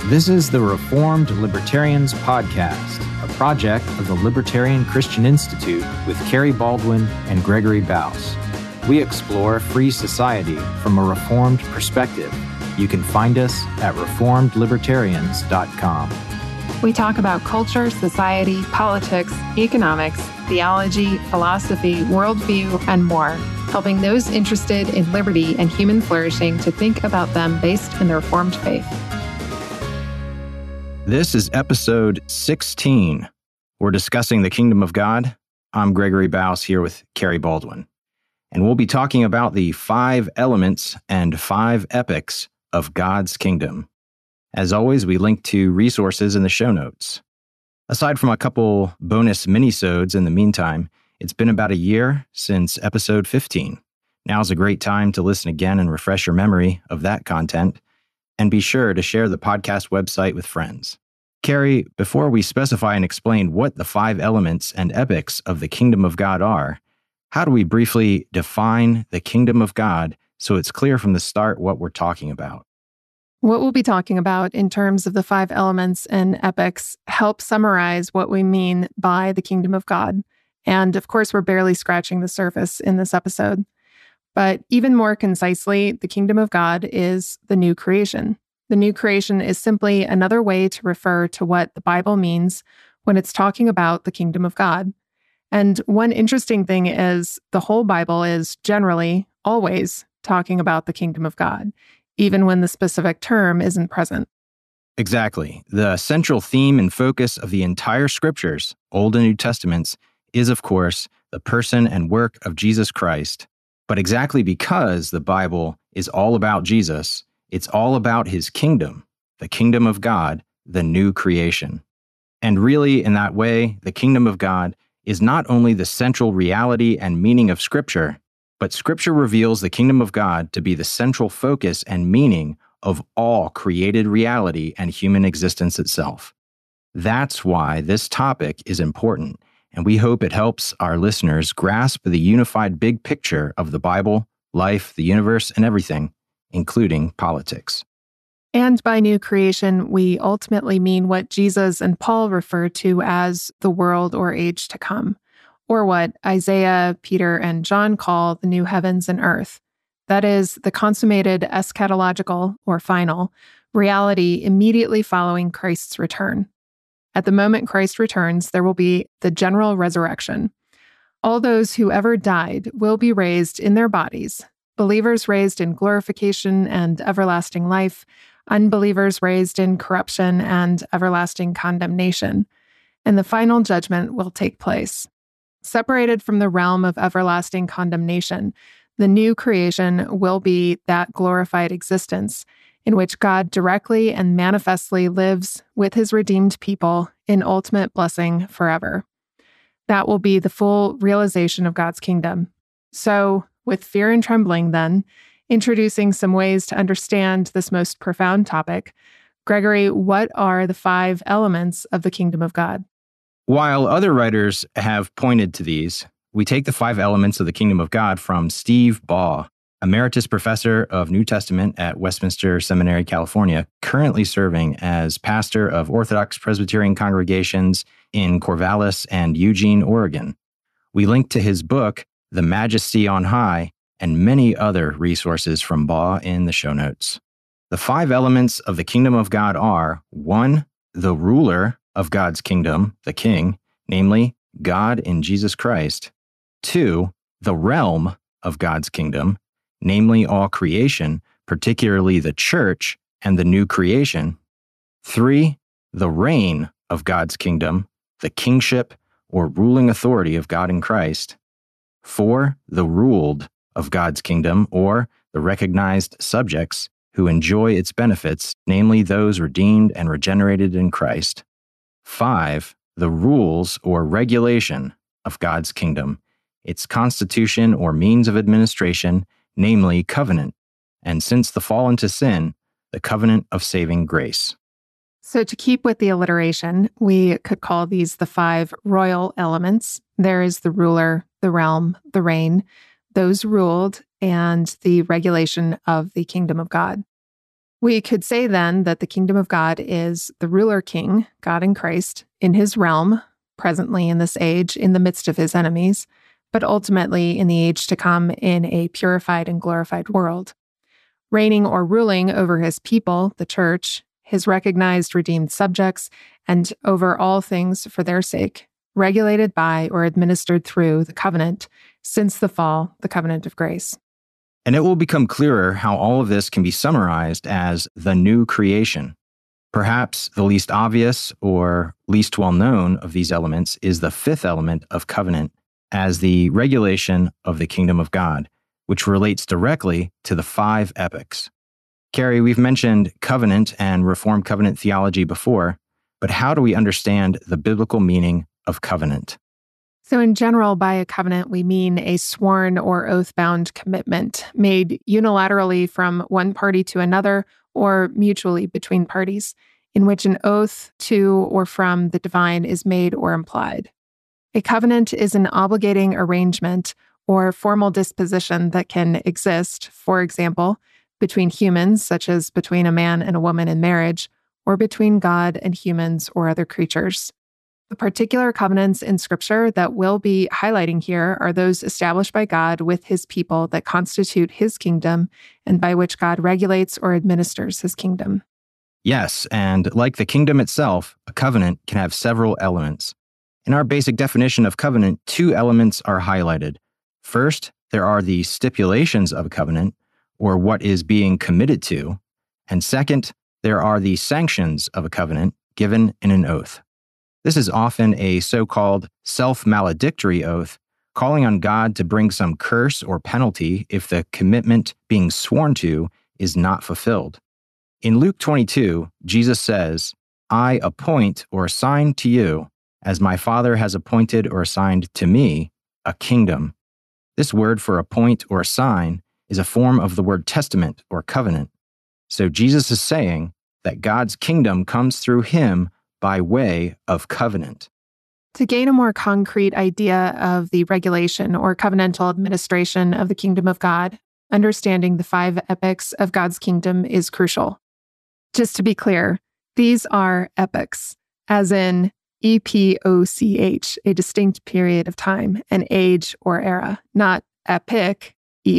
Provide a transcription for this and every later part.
This is the Reformed Libertarians Podcast, a project of the Libertarian Christian Institute with Kerry Baldwin and Gregory Baus. We explore free society from a Reformed perspective. You can find us at reformedlibertarians.com. We talk about culture, society, politics, economics, theology, philosophy, worldview, and more, helping those interested in liberty and human flourishing to think about them based in the Reformed faith. This is episode 16. We're discussing the kingdom of God. I'm Gregory Baus here with Kerry Baldwin. And we'll be talking about the 5 elements and 5 epics of God's kingdom. As always, we link to resources in the show notes. Aside from a couple bonus minisodes in the meantime, it's been about a year since episode 15. Now's a great time to listen again and refresh your memory of that content. And be sure to share the podcast website with friends. Kerry, before we specify and explain what the 5 elements and epics of the kingdom of God are, how do we briefly define the kingdom of God so it's clear from the start what we're talking about? What we'll be talking about in terms of the 5 elements and epics help summarize what we mean by the kingdom of God. And of course, we're barely scratching the surface in this episode. But even more concisely, the kingdom of God is the new creation. The new creation is simply another way to refer to what the Bible means when it's talking about the kingdom of God. And one interesting thing is the whole Bible is generally always talking about the kingdom of God, even when the specific term isn't present. Exactly. The central theme and focus of the entire scriptures, Old and New Testaments, is, of course, the person and work of Jesus Christ. But exactly because the Bible is all about Jesus, it's all about his kingdom, the kingdom of God, the new creation. And really, in that way, the kingdom of God is not only the central reality and meaning of Scripture, but Scripture reveals the kingdom of God to be the central focus and meaning of all created reality and human existence itself. That's why this topic is important. And we hope it helps our listeners grasp the unified big picture of the Bible, life, the universe, and everything, including politics. And by new creation, we ultimately mean what Jesus and Paul refer to as the world or age to come, or what Isaiah, Peter, and John call the new heavens and earth. That is, the consummated eschatological, or final, reality immediately following Christ's return. At the moment Christ returns, there will be the general resurrection. All those who ever died will be raised in their bodies, believers raised in glorification and everlasting life, unbelievers raised in corruption and everlasting condemnation, and the final judgment will take place. Separated from the realm of everlasting condemnation, the new creation will be that glorified existence in which God directly and manifestly lives with his redeemed people in ultimate blessing forever. That will be the full realization of God's kingdom. So, with fear and trembling then, introducing some ways to understand this most profound topic, Gregory, what are the 5 elements of the kingdom of God? While other writers have pointed to these, we take the 5 elements of the kingdom of God from Steve Baugh, Emeritus Professor of New Testament at Westminster Seminary, California, currently serving as pastor of Orthodox Presbyterian congregations in Corvallis and Eugene, Oregon. We link to his book, The Majesty on High, and many other resources from Baugh in the show notes. The 5 elements of the kingdom of God are 1. The ruler of God's kingdom, the king, namely God in Jesus Christ. 2. The realm of God's kingdom, namely all creation, particularly the church and the new creation. 3. The reign of God's kingdom, the kingship or ruling authority of God in Christ. 4. The ruled of God's kingdom, or the recognized subjects who enjoy its benefits, namely those redeemed and regenerated in Christ. 5. The rules or regulation of God's kingdom, its constitution or means of administration, namely covenant, and since the fall into sin, the covenant of saving grace. So to keep with the alliteration, we could call these the 5 royal elements. There is the ruler, the realm, the reign, those ruled, and the regulation of the kingdom of God. We could say then that the kingdom of God is the ruler king, God in Christ, in his realm, presently in this age, in the midst of his enemies, but ultimately in the age to come in a purified and glorified world. Reigning or ruling over his people, the church, his recognized redeemed subjects, and over all things for their sake, regulated by or administered through the covenant, since the fall, the covenant of grace. And it will become clearer how all of this can be summarized as the new creation. Perhaps the least obvious or least well-known of these elements is the fifth element of covenant as the regulation of the kingdom of God, which relates directly to the 5 epochs. Carrie, we've mentioned covenant and Reformed covenant theology before, but how do we understand the biblical meaning of covenant? So in general, by a covenant, we mean a sworn or oath-bound commitment made unilaterally from one party to another or mutually between parties, in which an oath to or from the divine is made or implied. A covenant is an obligating arrangement or formal disposition that can exist, for example, between humans, such as between a man and a woman in marriage, or between God and humans or other creatures. The particular covenants in Scripture that we'll be highlighting here are those established by God with his people that constitute his kingdom and by which God regulates or administers his kingdom. Yes, and like the kingdom itself, a covenant can have several elements. In our basic definition of covenant, 2 elements are highlighted. First, there are the stipulations of a covenant, or what is being committed to. And second, there are the sanctions of a covenant given in an oath. This is often a so-called self-maledictory oath, calling on God to bring some curse or penalty if the commitment being sworn to is not fulfilled. In Luke 22, Jesus says, "I appoint or assign to you, as my Father has appointed or assigned to me, a kingdom." This word for appoint or assign is a form of the word testament or covenant. So Jesus is saying that God's kingdom comes through him by way of covenant. To gain a more concrete idea of the regulation or covenantal administration of the kingdom of God, understanding the 5 epochs of God's kingdom is crucial. Just to be clear, these are epochs, as in epoch, a distinct period of time, an age or era, not epic,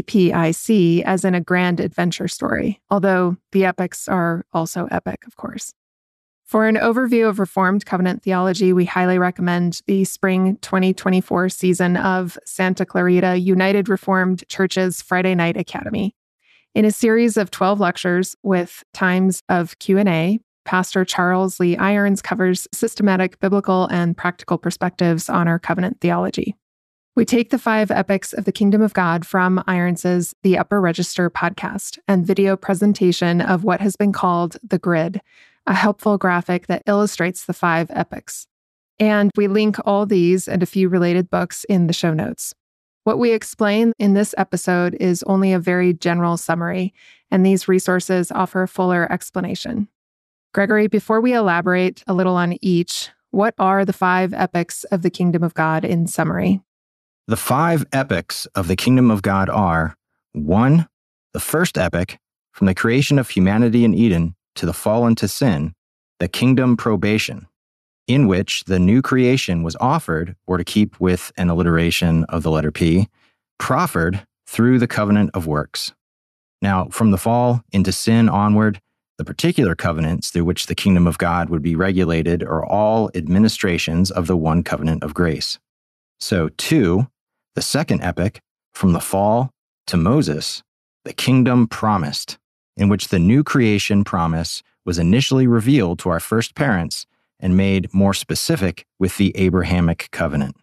epic, as in a grand adventure story, although the epochs are also epic, of course. For an overview of Reformed covenant theology, we highly recommend the spring 2024 season of Santa Clarita United Reformed Church's Friday Night Academy. In a series of 12 lectures with times of Q&A, Pastor Charles Lee Irons covers systematic biblical and practical perspectives on our covenant theology. We take the 5 epochs of the kingdom of God from Irons's The Upper Register podcast and video presentation of what has been called the grid, a helpful graphic that illustrates the 5 epochs. And we link all these and a few related books in the show notes. What we explain in this episode is only a very general summary, and these resources offer a fuller explanation. Gregory, before we elaborate a little on each, what are the 5 epochs of the kingdom of God in summary? The 5 epochs of the kingdom of God are 1. The first epoch, from the creation of humanity in Eden to the fall into sin, the kingdom probation, in which the new creation was offered, or to keep with an alliteration of the letter P, proffered through the covenant of works. Now, from the fall into sin onward, the particular covenants through which the kingdom of God would be regulated are all administrations of the one covenant of grace. So, 2, the second epoch, from the fall to Moses, the kingdom promised, in which the new creation promise was initially revealed to our first parents and made more specific with the Abrahamic covenant.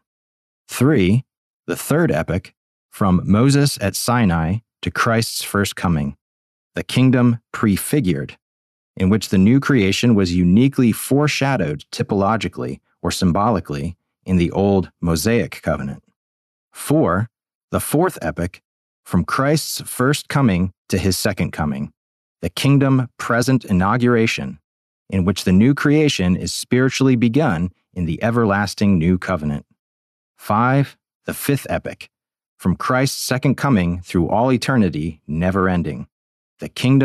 3, the third epoch, from Moses at Sinai to Christ's first coming, the kingdom prefigured, in which the new creation was uniquely foreshadowed typologically or symbolically in the old Mosaic covenant. 4, the fourth epoch, from Christ's first coming to his second coming, the kingdom present inauguration, in which the new creation is spiritually begun in the everlasting new covenant. 5, the fifth epoch, from Christ's second coming through all eternity, never ending, the kingdom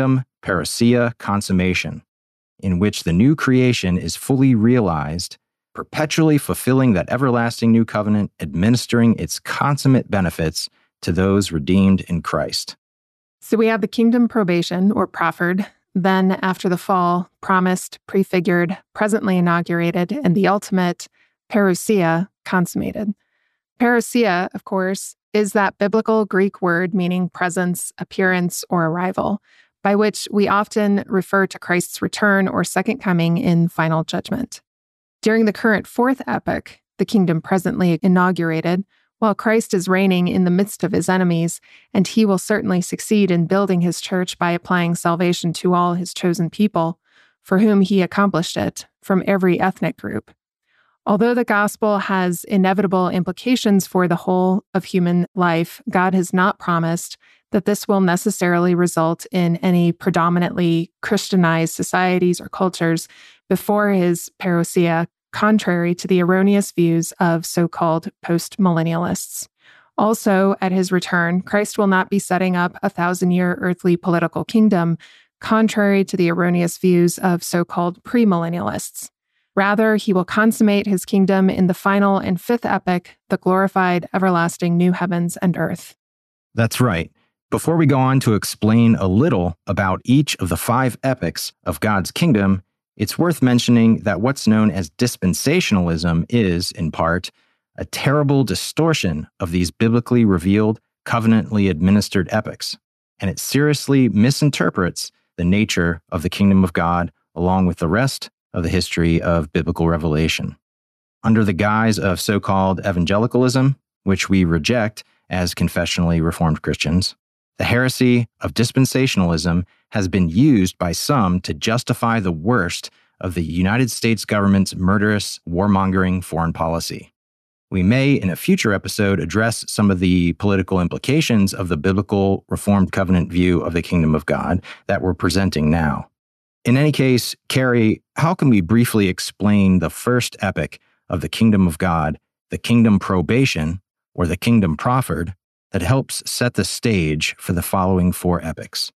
parousia consummation, in which the new creation is fully realized, perpetually fulfilling that everlasting new covenant, administering its consummate benefits to those redeemed in Christ. So we have the kingdom probation, or proffered, then after the fall, promised, prefigured, presently inaugurated, and the ultimate parousia consummated. Parousia, of course, is that biblical Greek word meaning presence, appearance, or arrival, by which we often refer to Christ's return or second coming in final judgment. During the current fourth epoch, the kingdom presently inaugurated, while Christ is reigning in the midst of his enemies, and he will certainly succeed in building his church by applying salvation to all his chosen people, for whom he accomplished it, from every ethnic group. Although the gospel has inevitable implications for the whole of human life, God has not promised that this will necessarily result in any predominantly Christianized societies or cultures before his parousia, contrary to the erroneous views of so-called post-millennialists. Also, at his return, Christ will not be setting up a 1,000-year earthly political kingdom, contrary to the erroneous views of so-called premillennialists. Rather, he will consummate his kingdom in the final and fifth epoch, the glorified, everlasting new heavens and earth. That's right. Before we go on to explain a little about each of the 5 epochs of God's kingdom, it's worth mentioning that what's known as dispensationalism is, in part, a terrible distortion of these biblically revealed, covenantally administered epochs, and it seriously misinterprets the nature of the kingdom of God along with the rest of the history of biblical revelation. Under the guise of so-called evangelicalism, which we reject as confessionally reformed Christians, the heresy of dispensationalism has been used by some to justify the worst of the United States government's murderous, warmongering foreign policy. We may, in a future episode, address some of the political implications of the biblical Reformed Covenant view of the kingdom of God that we're presenting now. In any case, Carrie, how can we briefly explain the first epoch of the kingdom of God, the kingdom probation, or the kingdom proffered, that helps set the stage for the following 4 epochs?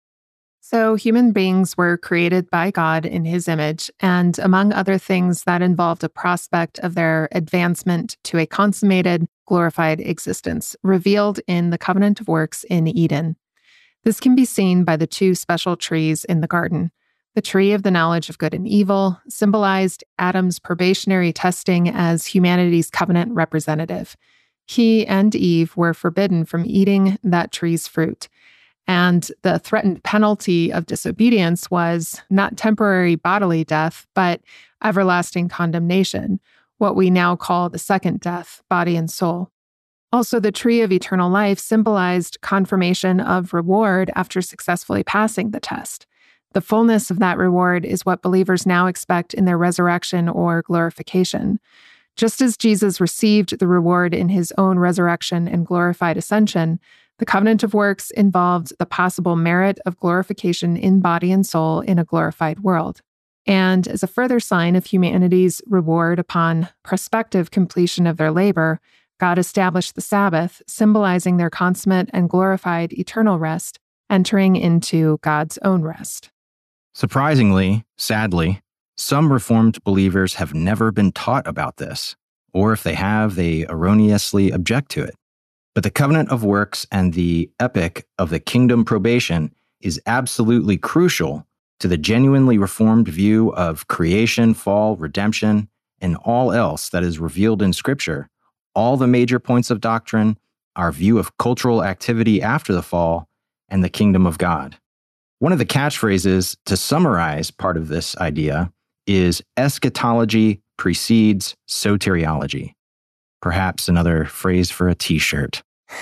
So human beings were created by God in his image, and among other things, that involved a prospect of their advancement to a consummated, glorified existence, revealed in the covenant of works in Eden. This can be seen by the 2 special trees in the garden. The tree of the knowledge of good and evil symbolized Adam's probationary testing as humanity's covenant representative. He and Eve were forbidden from eating that tree's fruit. And the threatened penalty of disobedience was not temporary bodily death, but everlasting condemnation, what we now call the second death, body and soul. Also, the tree of eternal life symbolized confirmation of reward after successfully passing the test. The fullness of that reward is what believers now expect in their resurrection or glorification. Just as Jesus received the reward in his own resurrection and glorified ascension, the covenant of works involved the possible merit of glorification in body and soul in a glorified world. And as a further sign of humanity's reward upon prospective completion of their labor, God established the Sabbath, symbolizing their consummate and glorified eternal rest, entering into God's own rest. Surprisingly, sadly, some Reformed believers have never been taught about this, or if they have, they erroneously object to it. But the covenant of works and the epoch of the kingdom probation is absolutely crucial to the genuinely Reformed view of creation, fall, redemption, and all else that is revealed in Scripture, all the major points of doctrine, our view of cultural activity after the fall, and the kingdom of God. One of the catchphrases to summarize part of this idea is eschatology precedes soteriology. Perhaps another phrase for a t-shirt.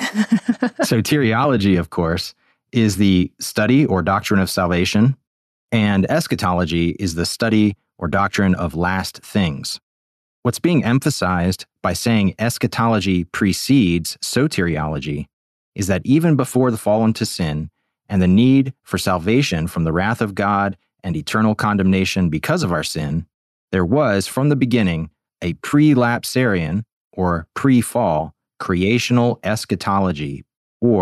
Soteriology, of course, is the study or doctrine of salvation, and eschatology is the study or doctrine of last things. What's being emphasized by saying eschatology precedes soteriology is that even before the fall into sin and the need for salvation from the wrath of God and eternal condemnation because of our sin, there was, from the beginning, a pre-lapsarian or pre-fall creational eschatology or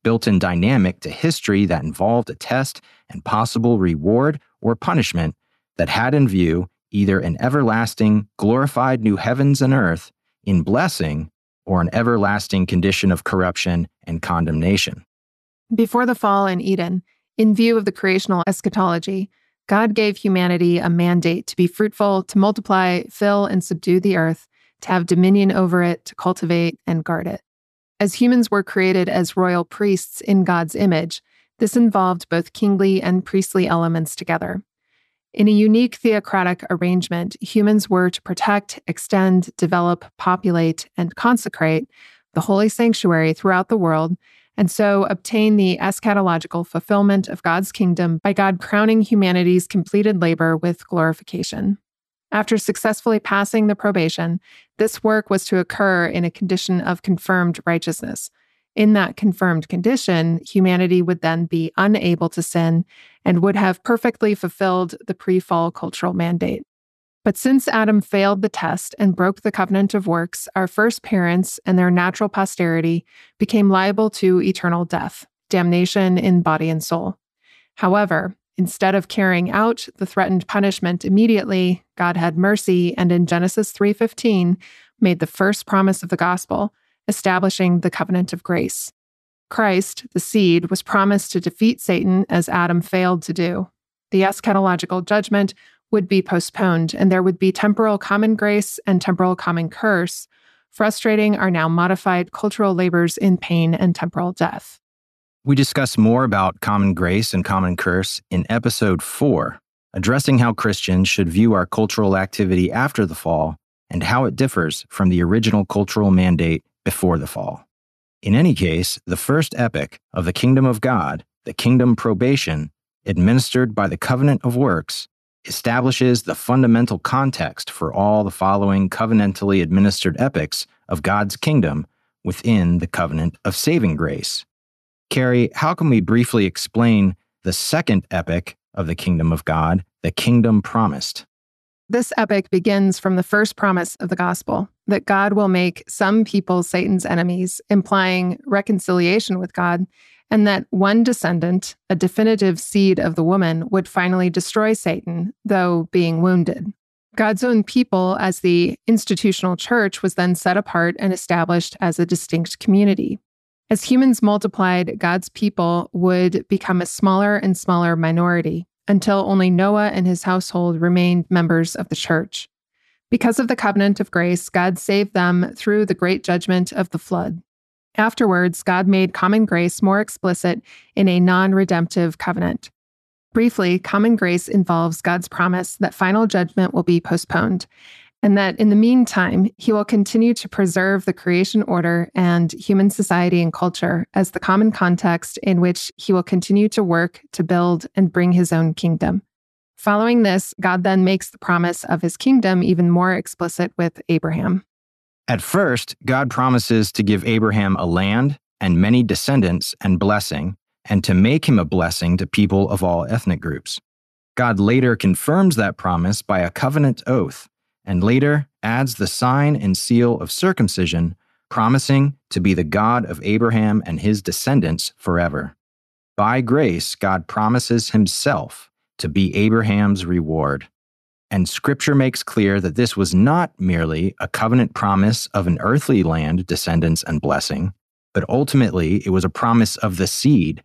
built-in dynamic to history that involved a test and possible reward or punishment that had in view either an everlasting, glorified new heavens and earth in blessing or an everlasting condition of corruption and condemnation. Before the fall in Eden, in view of the creational eschatology, God gave humanity a mandate to be fruitful, to multiply, fill, and subdue the earth, to have dominion over it, to cultivate and guard it. As humans were created as royal priests in God's image, this involved both kingly and priestly elements together. In a unique theocratic arrangement, humans were to protect, extend, develop, populate, and consecrate the holy sanctuary throughout the world, and so obtain the eschatological fulfillment of God's kingdom by God crowning humanity's completed labor with glorification. After successfully passing the probation, this work was to occur in a condition of confirmed righteousness. In that confirmed condition, humanity would then be unable to sin and would have perfectly fulfilled the pre-fall cultural mandate. But since Adam failed the test and broke the covenant of works, our first parents and their natural posterity became liable to eternal death, damnation in body and soul. However, instead of carrying out the threatened punishment immediately, God had mercy and in Genesis 3:15 made the first promise of the gospel, establishing the covenant of grace. Christ, the seed, was promised to defeat Satan as Adam failed to do. The eschatological judgment would be postponed, and there would be temporal common grace and temporal common curse, frustrating our now modified cultural labors in pain and temporal death. We discuss more about common grace and common curse in episode 4, addressing how Christians should view our cultural activity after the fall and how it differs from the original cultural mandate before the fall. In any case, the first epoch of the kingdom of God, the kingdom probation, administered by the covenant of works, establishes the fundamental context for all the following covenantally administered epochs of God's kingdom within the covenant of saving grace. Carrie, how can we briefly explain the second epoch of the kingdom of God, the kingdom promised? This epoch begins from the first promise of the gospel, that God will make some people Satan's enemies, implying reconciliation with God, and that one descendant, a definitive seed of the woman, would finally destroy Satan, though being wounded. God's own people, as the institutional church, was then set apart and established as a distinct community. As humans multiplied, God's people would become a smaller and smaller minority, until only Noah and his household remained members of the church. Because of the covenant of grace, God saved them through the great judgment of the flood. Afterwards, God made common grace more explicit in a non-redemptive covenant. Briefly, common grace involves God's promise that final judgment will be postponed, and that in the meantime, he will continue to preserve the creation order and human society and culture as the common context in which he will continue to work to build and bring his own kingdom. Following this, God then makes the promise of his kingdom even more explicit with Abraham. At first, God promises to give Abraham a land and many descendants and blessing, and to make him a blessing to people of all ethnic groups. God later confirms that promise by a covenant oath, and later adds the sign and seal of circumcision, promising to be the God of Abraham and his descendants forever. By grace, God promises himself to be Abraham's reward. And Scripture makes clear that this was not merely a covenant promise of an earthly land, descendants, and blessing, but ultimately it was a promise of the seed,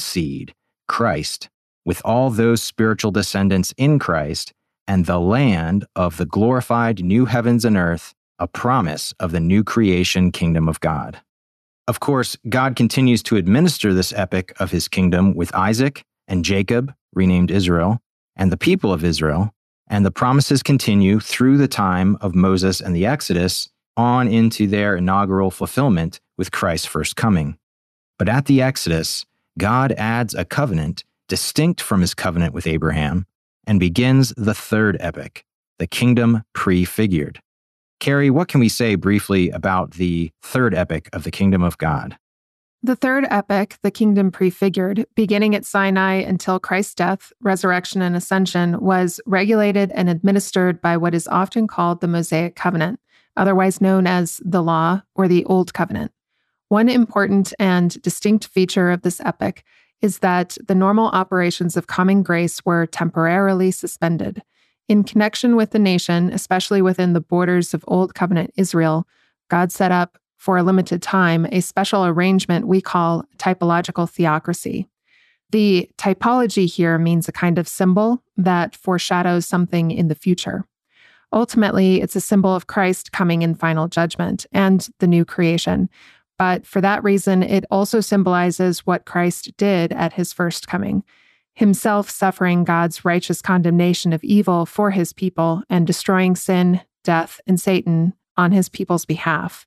Christ, with all those spiritual descendants in Christ, and the land of the glorified new heavens and earth, a promise of the new creation kingdom of God. Of course, God continues to administer this epoch of his kingdom with Isaac and Jacob, renamed Israel, and the people of Israel, and the promises continue through the time of Moses and the Exodus on into their inaugural fulfillment with Christ's first coming. But at the Exodus, God adds a covenant distinct from his covenant with Abraham and begins the third epoch, the kingdom prefigured. Carrie, what can we say briefly about the third epoch of the kingdom of God? The third epoch, the kingdom prefigured, beginning at Sinai until Christ's death, resurrection, and ascension, was regulated and administered by what is often called the Mosaic covenant, otherwise known as the law or the Old Covenant. One important and distinct feature of this epic is that the normal operations of common grace were temporarily suspended. In connection with the nation, especially within the borders of Old Covenant Israel, God set up, for a limited time, a special arrangement we call typological theocracy. The typology here means a kind of symbol that foreshadows something in the future. Ultimately, it's a symbol of Christ coming in final judgment and the new creation. But for that reason, it also symbolizes what Christ did at his first coming, himself suffering God's righteous condemnation of evil for his people and destroying sin, death, and Satan on his people's behalf.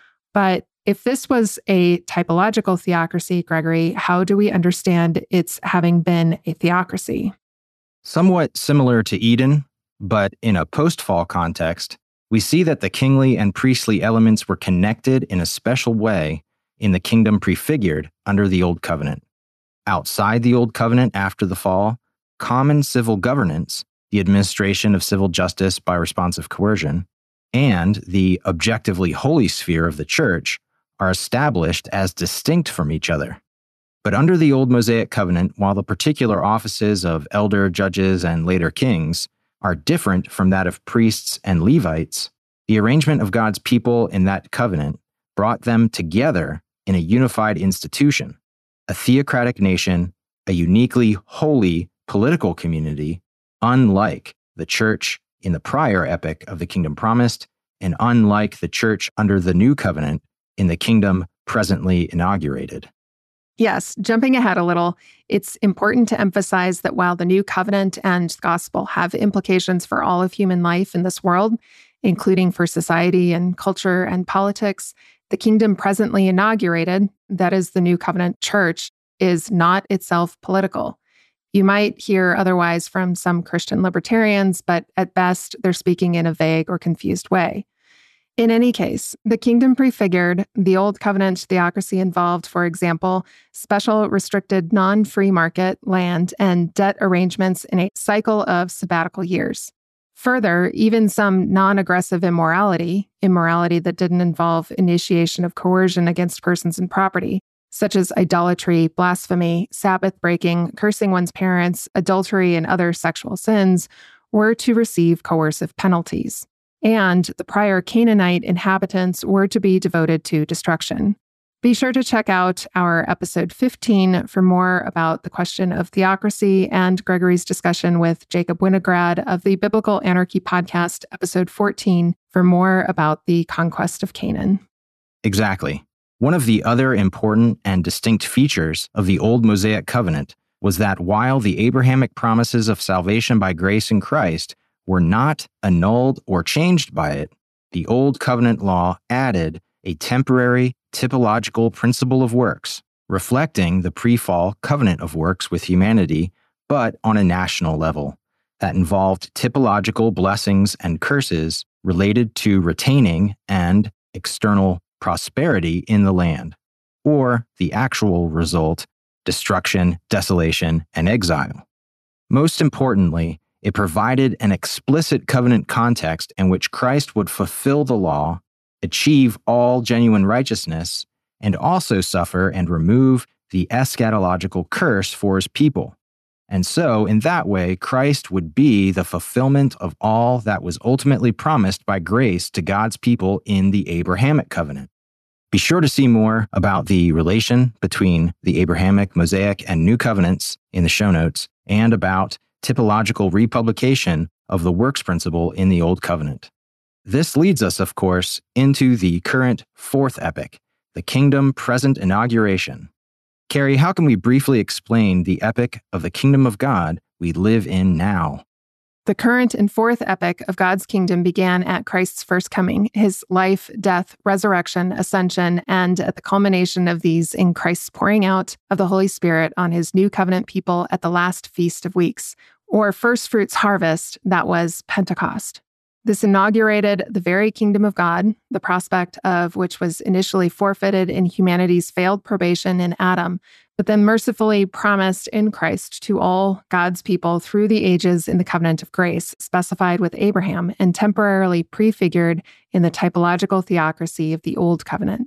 But if this was a typological theocracy, Gregory, how do we understand its having been a theocracy? Somewhat similar to Eden, but in a post-fall context, we see that the kingly and priestly elements were connected in a special way in the kingdom prefigured under the Old Covenant. Outside the Old Covenant after the fall, common civil governance, the administration of civil justice by responsive coercion, and the objectively holy sphere of the church are established as distinct from each other. But under the Old Mosaic Covenant, while the particular offices of elder, judges, and later kings are different from that of priests and Levites, the arrangement of God's people in that covenant brought them together in a unified institution, a theocratic nation, a uniquely holy political community, unlike the church in the prior epic of the kingdom promised, and unlike the church under the new covenant in the kingdom presently inaugurated. Yes, jumping ahead a little, it's important to emphasize that while the new covenant and the gospel have implications for all of human life in this world, including for society and culture and politics, the kingdom presently inaugurated, that is the new covenant church, is not itself political. You might hear otherwise from some Christian libertarians, but at best, they're speaking in a vague or confused way. In any case, the kingdom prefigured, the Old Covenant theocracy involved, for example, special restricted non-free market land and debt arrangements in a cycle of sabbatical years. Further, even some non-aggressive immorality that didn't involve initiation of coercion against persons and property, such as idolatry, blasphemy, Sabbath breaking, cursing one's parents, adultery, and other sexual sins, were to receive coercive penalties. And the prior Canaanite inhabitants were to be devoted to destruction. Be sure to check out our episode 15 for more about the question of theocracy and Gregory's discussion with Jacob Winograd of the Biblical Anarchy podcast, episode 14, for more about the conquest of Canaan. Exactly. One of the other important and distinct features of the Old Mosaic Covenant was that while the Abrahamic promises of salvation by grace in Christ were not annulled or changed by it, the Old Covenant law added a temporary typological principle of works, reflecting the pre-fall covenant of works with humanity, but on a national level, that involved typological blessings and curses related to retaining and external prosperity in the land, or the actual result, destruction, desolation, and exile. Most importantly, it provided an explicit covenant context in which Christ would fulfill the law, achieve all genuine righteousness, and also suffer and remove the eschatological curse for his people. And so, in that way, Christ would be the fulfillment of all that was ultimately promised by grace to God's people in the Abrahamic covenant. Be sure to see more about the relation between the Abrahamic, Mosaic, and New Covenants in the show notes, and about typological republication of the works principle in the Old Covenant. This leads us, of course, into the current fourth epic, the Kingdom Present Inauguration. Carrie, how can we briefly explain the epic of the Kingdom of God we live in now? The current and fourth epic of God's kingdom began at Christ's first coming, his life, death, resurrection, ascension, and at the culmination of these in Christ's pouring out of the Holy Spirit on his new covenant people at the last Feast of Weeks, or first fruits harvest, that was Pentecost. This inaugurated the very kingdom of God, the prospect of which was initially forfeited in humanity's failed probation in Adam, but then mercifully promised in Christ to all God's people through the ages in the covenant of grace, specified with Abraham and temporarily prefigured in the typological theocracy of the Old Covenant.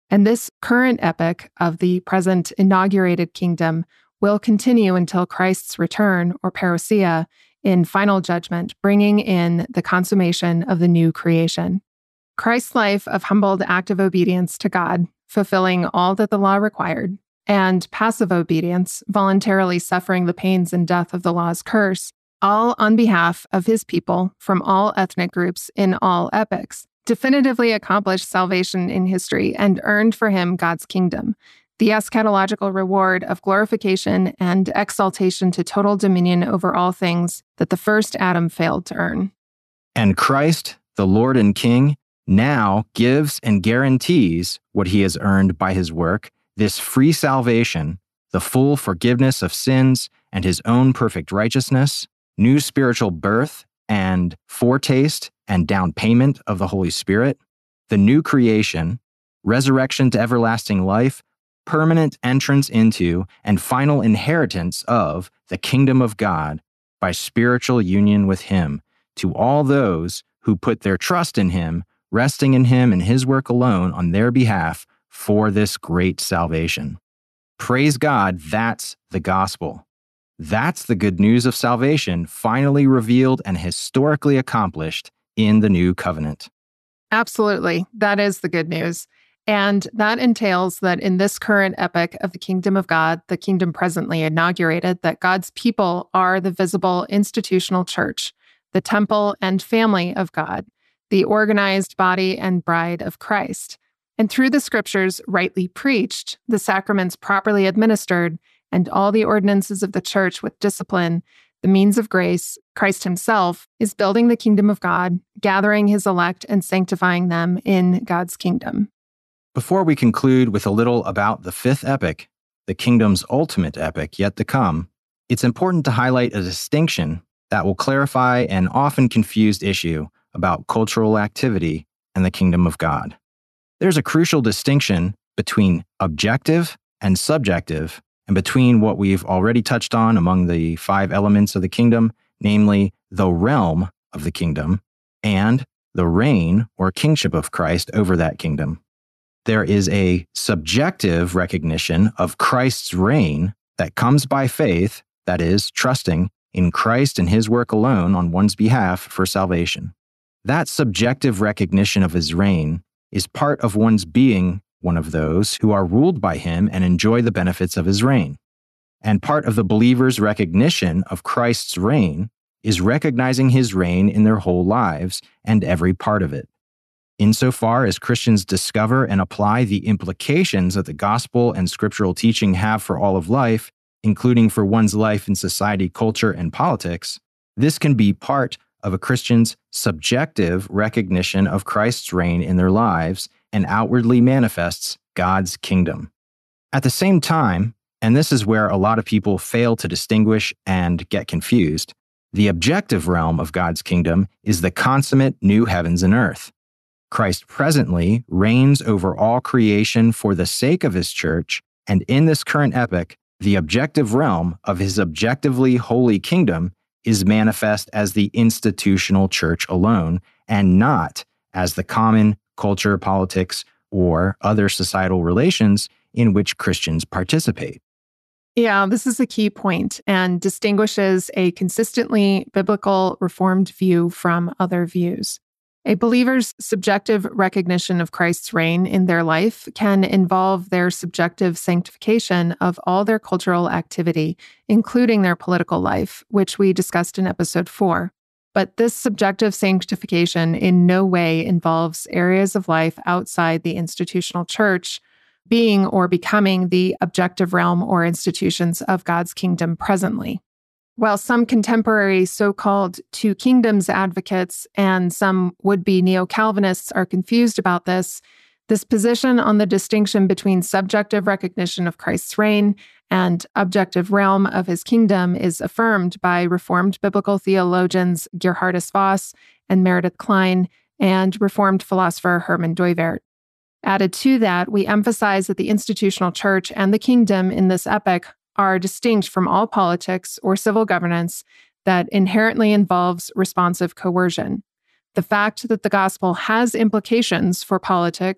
And this current epic of the present inaugurated kingdom will continue until Christ's return, or parousia, in final judgment, bringing in the consummation of the new creation. Christ's life of humbled active obedience to God, fulfilling all that the law required, and passive obedience, voluntarily suffering the pains and death of the law's curse, all on behalf of his people from all ethnic groups in all epochs, definitively accomplished salvation in history and earned for him God's kingdom, the eschatological reward of glorification and exaltation to total dominion over all things that the first Adam failed to earn. And Christ, the Lord and King, now gives and guarantees what he has earned by his work, this free salvation, the full forgiveness of sins and his own perfect righteousness, new spiritual birth and foretaste and down payment of the Holy Spirit, the new creation, resurrection to everlasting life, permanent entrance into and final inheritance of the kingdom of God by spiritual union with him, to all those who put their trust in him, resting in him and his work alone on their behalf for this great salvation. Praise God, that's the gospel. That's the good news of salvation finally revealed and historically accomplished in the new covenant. Absolutely. That is the good news. And that entails that in this current epoch of the kingdom of God, the kingdom presently inaugurated, that God's people are the visible institutional church, the temple and family of God, the organized body and bride of Christ. And through the scriptures rightly preached, the sacraments properly administered, and all the ordinances of the church with discipline, the means of grace, Christ himself is building the kingdom of God, gathering his elect and sanctifying them in God's kingdom. Before we conclude with a little about the fifth epoch, the kingdom's ultimate epoch yet to come, it's important to highlight a distinction that will clarify an often confused issue about cultural activity and the kingdom of God. There's a crucial distinction between objective and subjective, and between what we've already touched on among the 5 elements of the kingdom, namely the realm of the kingdom and the reign or kingship of Christ over that kingdom. There is a subjective recognition of Christ's reign that comes by faith, that is, trusting in Christ and his work alone on one's behalf for salvation. That subjective recognition of his reign is part of one's being one of those who are ruled by him and enjoy the benefits of his reign. And part of the believer's recognition of Christ's reign is recognizing his reign in their whole lives and every part of it. Insofar as Christians discover and apply the implications that the gospel and scriptural teaching have for all of life, including for one's life in society, culture, and politics, this can be part of a Christian's subjective recognition of Christ's reign in their lives and outwardly manifests God's kingdom. At the same time, and this is where a lot of people fail to distinguish and get confused, the objective realm of God's kingdom is the consummate new heavens and earth. Christ presently reigns over all creation for the sake of his church, and in this current epoch, the objective realm of his objectively holy kingdom is manifest as the institutional church alone, and not as the common culture, politics, or other societal relations in which Christians participate. Yeah, this is a key point and distinguishes a consistently biblical Reformed view from other views. A believer's subjective recognition of Christ's reign in their life can involve their subjective sanctification of all their cultural activity, including their political life, which we discussed in episode 4. But this subjective sanctification in no way involves areas of life outside the institutional church being or becoming the objective realm or institutions of God's kingdom presently. While some contemporary so-called two kingdoms advocates and some would-be neo-Calvinists are confused about this position on the distinction between subjective recognition of Christ's reign and objective realm of his kingdom is affirmed by Reformed biblical theologians Gerhardus Voss and Meredith Kline and Reformed philosopher Herman Dooyeweerd. Added to that, we emphasize that the institutional church and the kingdom in this epoch are distinct from all politics or civil governance that inherently involves responsive coercion. The fact that the gospel has implications for politics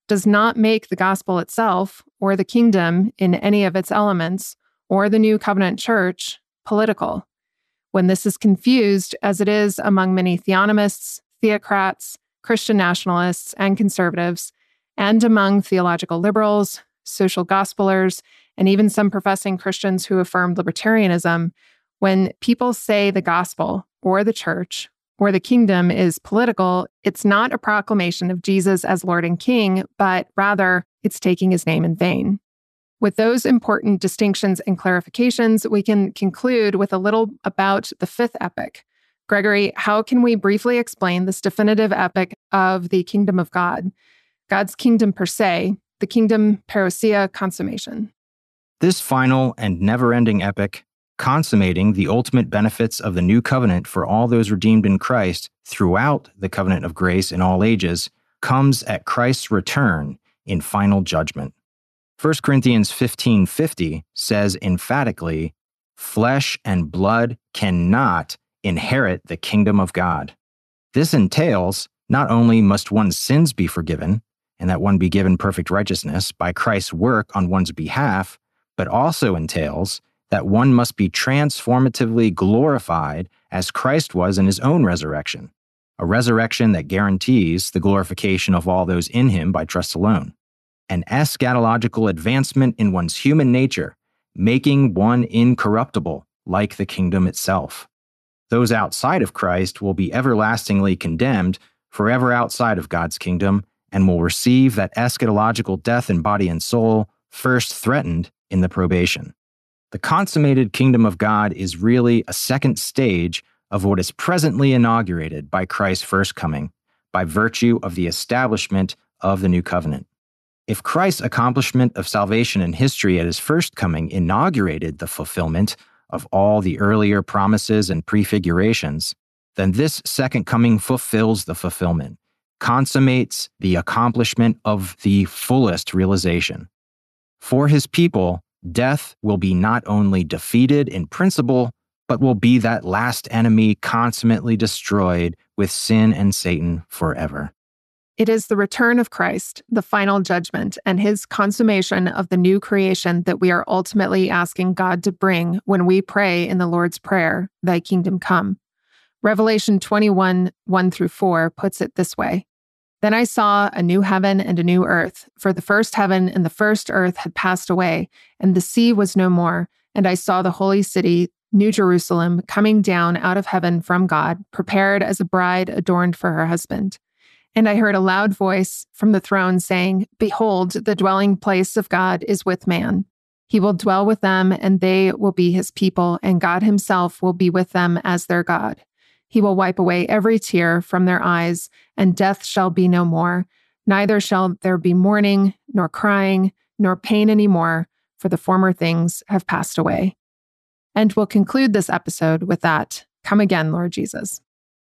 does not make the gospel itself, or the kingdom in any of its elements, or the New Covenant Church political. When this is confused, as it is among many theonomists, theocrats, Christian nationalists, and conservatives, and among theological liberals, social gospelers, and even some professing Christians who affirm libertarianism, when people say the gospel, or the church, or the kingdom is political, it's not a proclamation of Jesus as Lord and King, but rather it's taking his name in vain. With those important distinctions and clarifications, we can conclude with a little about the fifth epic. Gregory, how can we briefly explain this definitive epic of the kingdom of God? God's kingdom per se, the kingdom parousia consummation. This final and never-ending epic, consummating the ultimate benefits of the new covenant for all those redeemed in Christ throughout the covenant of grace in all ages, comes at Christ's return in final judgment. 1 Corinthians 15:50 says emphatically, "Flesh and blood cannot inherit the kingdom of God." This entails not only must one's sins be forgiven, and that one be given perfect righteousness by Christ's work on one's behalf, but also entails that one must be transformatively glorified as Christ was in his own resurrection, a resurrection that guarantees the glorification of all those in him by trust alone. An eschatological advancement in one's human nature, making one incorruptible like the kingdom itself. Those outside of Christ will be everlastingly condemned, forever outside of God's kingdom, and will receive that eschatological death in body and soul first threatened in the probation. The consummated kingdom of God is really a second stage of what is presently inaugurated by Christ's first coming, by virtue of the establishment of the new covenant. If Christ's accomplishment of salvation in history at his first coming inaugurated the fulfillment of all the earlier promises and prefigurations, then this second coming fulfills the fulfillment, consummates the accomplishment of the fullest realization. For his people, death will be not only defeated in principle, but will be that last enemy consummately destroyed with sin and Satan forever. It is the return of Christ, the final judgment, and his consummation of the new creation that we are ultimately asking God to bring when we pray in the Lord's Prayer, "Thy kingdom come." Revelation 21, 1-4 puts it this way: "Then I saw a new heaven and a new earth, for the first heaven and the first earth had passed away, and the sea was no more. And I saw the holy city, New Jerusalem, coming down out of heaven from God, prepared as a bride adorned for her husband. And I heard a loud voice from the throne saying, 'Behold, the dwelling place of God is with man. He will dwell with them, and they will be his people, and God himself will be with them as their God. He will wipe away every tear from their eyes, and death shall be no more. Neither shall there be mourning, nor crying, nor pain any more, for the former things have passed away.'" And we'll conclude this episode with that. Come again, Lord Jesus.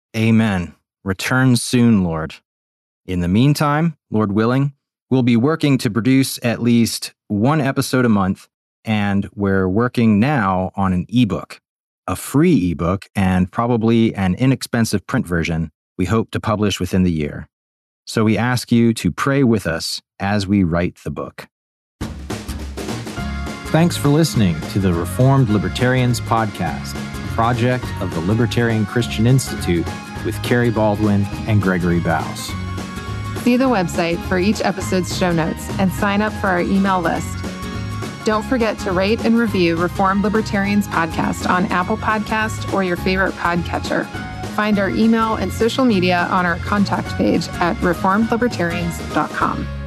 Amen. Return soon, Lord. In the meantime, Lord willing, we'll be working to produce at least one episode a month, and we're working now on an ebook, a free ebook, and probably an inexpensive print version we hope to publish within the year. So we ask you to pray with us as we write the book. Thanks for listening to the Reformed Libertarians Podcast, a project of the Libertarian Christian Institute with Carrie Baldwin and Gregory Baus. See the website for each episode's show notes and sign up for our email list. Don't forget to rate and review Reformed Libertarians Podcast on Apple Podcast or your favorite podcatcher. Find our email and social media on our contact page at reformedlibertarians.com.